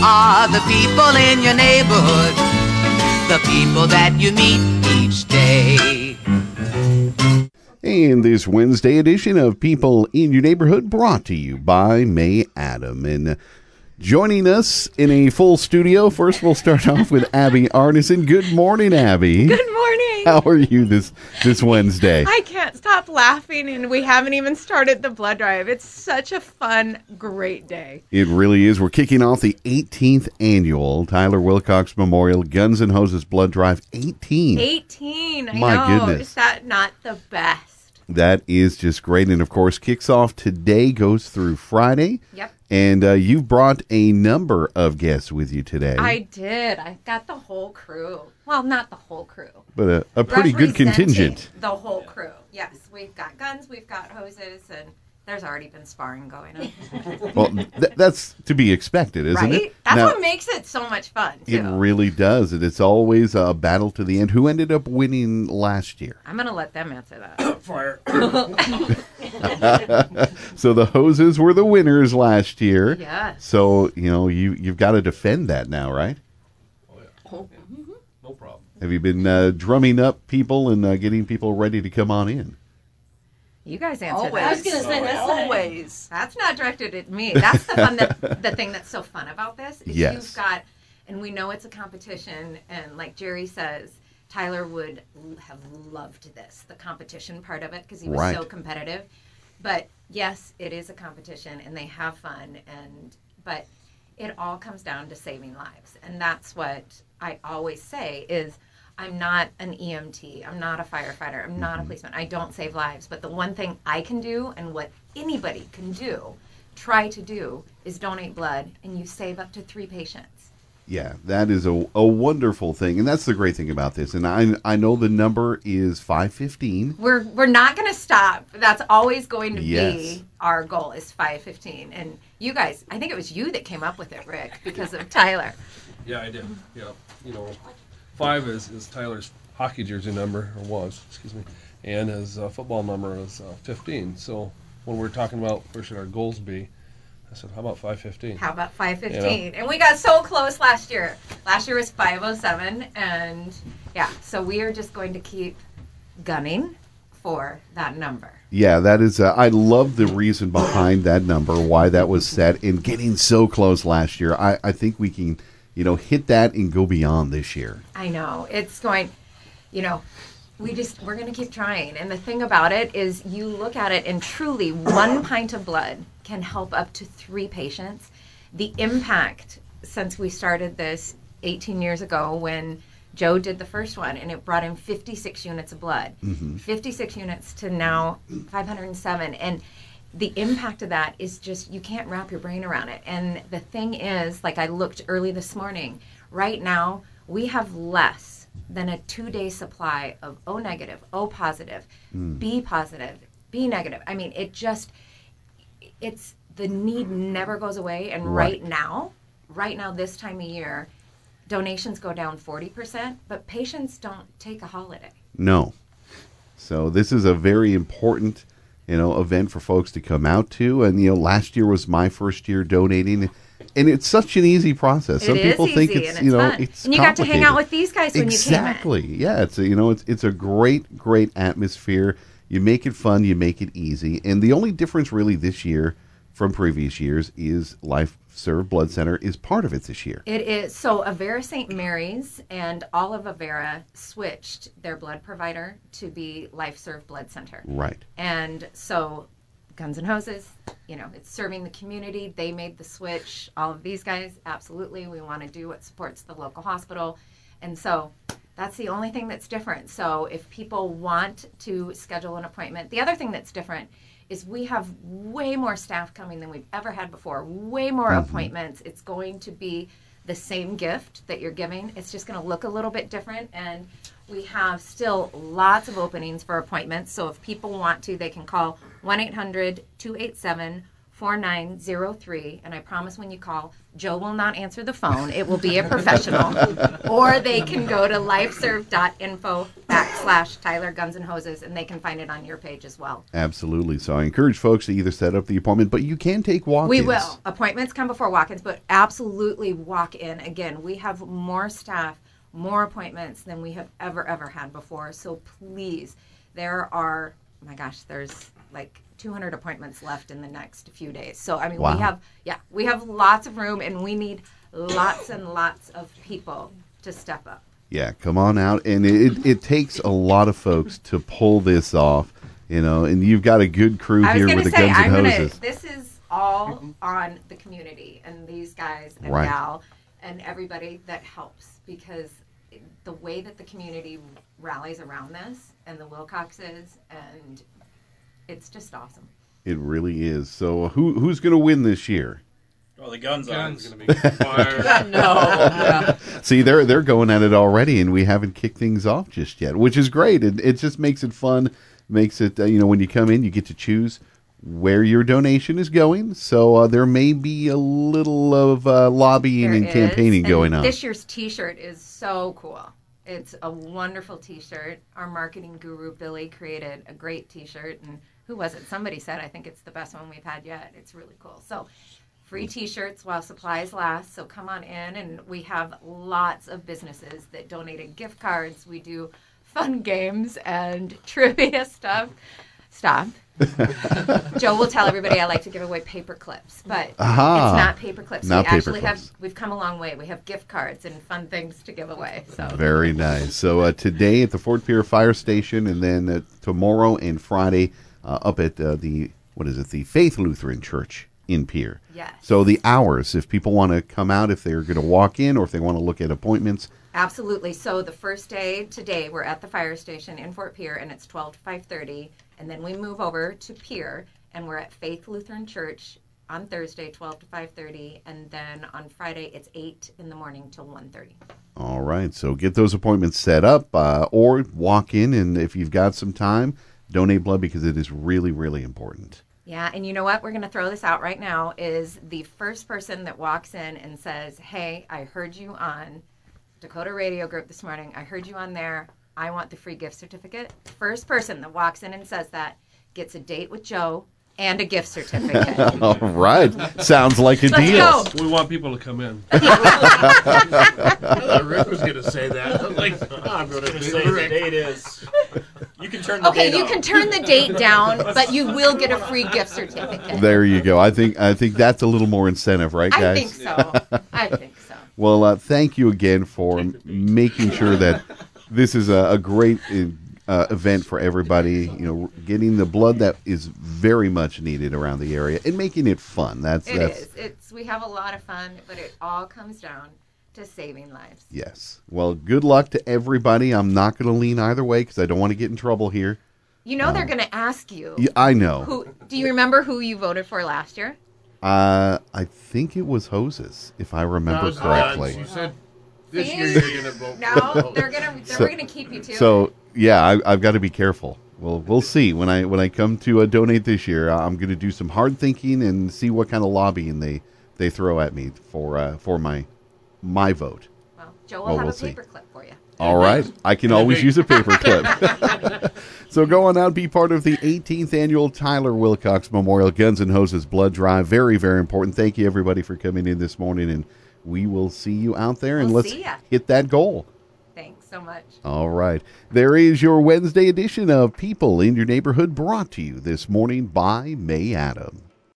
are the people in your neighborhood, the people that you meet each day. And this Wednesday edition of People in Your Neighborhood brought to you by May Adam. And joining us in a full studio, first we'll start off with Abby Arneson. Good morning, Abby. Good morning. How are you this Wednesday? I can't stop laughing, and we haven't even started the blood drive. It's such a fun, great day. It really is. We're kicking off the 18th annual Tyler Wilcox Memorial Guns N' Hoses Blood Drive. 18. 18. I My know. goodness. Is that not the best? That is just great. And, of course, kicks off today, goes through Friday. Yep. And you've brought a number of guests with you today. I did. I got the whole crew. Well, not the whole crew. But a pretty good contingent. The whole crew. Yes. We've got guns, we've got hoses, and there's already been sparring going on. Well, that's to be expected, isn't right? it? That's Now, what makes it so much fun, too. it really does. And it's always a battle to the end. Who ended up winning last year? I'm going to let them answer that. Fire. So the hoses were the winners last year. Yes. So, you've got to defend that now, right? Oh, yeah. No problem. Have you been drumming up people and getting people ready to come on in? You guys answer Always. that. I was going to say that's Always. That's not directed at me. That's the thing that's so fun about this. Is Yes. You've got, and we know it's a competition, and like Jerry says, Tyler would have loved this, the competition part of it, because he was Right. so competitive. But yes, it is a competition, and they have fun, but it all comes down to saving lives. And that's what I always say is, I'm not an EMT. I'm not a firefighter. I'm not a policeman. I don't save lives. But the one thing I can do, and what anybody can do, try to do, is donate blood, and you save up to 3 patients. Yeah, that is a wonderful thing. And that's the great thing about this. And I know the number is 515. We're not going to stop. That's always going to Yes. be our goal, is 515. And you guys, I think it was you that came up with it, Rick, because of Tyler. Yeah, I did. Yeah. 5 is Tyler's hockey jersey number, or was, excuse me, and his football number is 15. So when we're talking about where should our goals be, I said, how about 515? How about 515? And we got so close last year. Last year was 507, and yeah, so we are just going to keep gunning for that number. Yeah, that is, I love the reason behind that number, why that was set, and getting so close last year. I think we can, hit that and go beyond this year. I know. It's going, we're going to keep trying. And the thing about it is you look at it and truly 1 pint of blood can help up to 3 patients. The impact since we started this 18 years ago when Joe did the first one, and it brought in 56 units of blood. 56 units to now 507. And the impact of that is just, you can't wrap your brain around it. And the thing is, like I looked early this morning, right now we have less than a 2-day supply of O negative, O positive, B positive, B negative. I mean, it's the need never goes away. And right now, this time of year, donations go down 40%, but patients don't take a holiday. No. So this is a very important event for folks to come out to. And, last year was my first year donating. And it's such an easy process. Some people think it's, and it's fun. It's and you got to hang out with these guys when you came in. Exactly. Yeah, it's a great atmosphere. You make it fun, you make it easy. And the only difference really this year from previous years is Life Serve Blood Center is part of it this year. It is. So Avera St. Mary's and all of Avera switched their blood provider to be Life Serve Blood Center. Right. And so Guns N' Hoses, it's serving the community. They made the switch. All of these guys, absolutely. We want to do what supports the local hospital. And so that's the only thing that's different. So if people want to schedule an appointment, the other thing that's different is we have way more staff coming than we've ever had before, way more appointments. It's going to be the same gift that you're giving. It's just going to look a little bit different, and we have still lots of openings for appointments. So if people want to, they can call 1-800-287-4903, and I promise when you call, Joe will not answer the phone. It will be a professional. Or they can go to lifeserve.info/ facebook.com/Tyler Guns and Hoses, and they can find it on your page as well. Absolutely. So I encourage folks to either set up the appointment, but you can take walk-ins. We will. Appointments come before walk-ins, but absolutely walk in. Again, we have more staff, more appointments than we have ever had before. So please, there are, oh my gosh, there's like 200 appointments left in the next few days. So, I mean, Wow. we have lots of room, and we need lots and lots of people to step up. Yeah, come on out. And it takes a lot of folks to pull this off, and you've got a good crew I was here going with to the say, Guns and Hoses. this is all on the community and these guys and Right. gal and everybody that helps, because the way that the community rallies around this, and the Wilcoxes, and it's just awesome. It really is. So who's going to win this year? Well, the guns are. Guns going to be fire. No. See, they're going at it already, and we haven't kicked things off just yet, which is great. It just makes it fun, makes it, when you come in, you get to choose where your donation is going. So there may be a little of lobbying and There campaigning is. going And on. This year's T-shirt is so cool. It's a wonderful T-shirt. Our marketing guru, Billy, created a great T-shirt. And who was it? Somebody said, I think it's the best one we've had yet. It's really cool. So free T-shirts while supplies last. So come on in. And we have lots of businesses that donated gift cards. We do fun games and trivia stuff. Stop. Joe will tell everybody I like to give away paper clips, but it's not paper clips. Not we paper actually clips. we've come a long way. We have gift cards and fun things to give away. So Very nice. So today at the Fort Pierre Fire Station, and then tomorrow and Friday up at the Faith Lutheran Church in Pierre. Yes. So the hours, if people want to come out, if they're going to walk in, or if they want to look at appointments. Absolutely. So the first day today, we're at the fire station in Fort Pierre, and it's 12 to 5:30, and then we move over to Pierre, and we're at Faith Lutheran Church on Thursday, 12 to 5:30, and then on Friday it's 8 in the morning till 1:30. All right. So get those appointments set up, or walk in, and if you've got some time, donate blood, because it is really, really important. Yeah, and you know what? We're going to throw this out right now. Is the first person that walks in and says, "Hey, I heard you on Dakota Radio Group this morning. I heard you on there. I want the free gift certificate." First person that walks in and says that gets a date with Joe and a gift certificate. All right. Sounds like a Let's deal. go. We want people to come in. I thought Rick was going to say that. I'm like, I'm going to Say do the Rick. date is. You can turn the Okay, date you off. can turn the date down, but you will get a free gift certificate. There you go. I think that's a little more incentive, right, guys? I think so. I think so. Well, thank you again for making sure that this is a great event for everybody. Getting the blood that is very much needed around the area and making it fun. That's We have a lot of fun, but it all comes down to saving lives. yes. Well, good luck to everybody. I'm not going to lean either way because I don't want to get in trouble here. You know they're going to ask you. Yeah, I know. Who do you remember who you voted for last year? I think it was Hoses, if I remember How's correctly. that? You said this See? year you're going to vote. No, we're gonna keep you to it. So yeah, I've got to be careful. Well, we'll see when I come to donate this year. I'm going to do some hard thinking and see what kind of lobbying they throw at me for my vote. Well, Joe will Well, have we'll a see. paper clip for you. All right, I can always use a paper clip. So go on out, be part of the 18th annual Tyler Wilcox Memorial Guns and Hoses Blood Drive. Very, very important. Thank you everybody for coming in this morning, and we will see you out there. And We'll let's see ya. hit that goal. Thanks so much. All right. There is your Wednesday edition of People in Your Neighborhood, brought to you this morning by May Adams.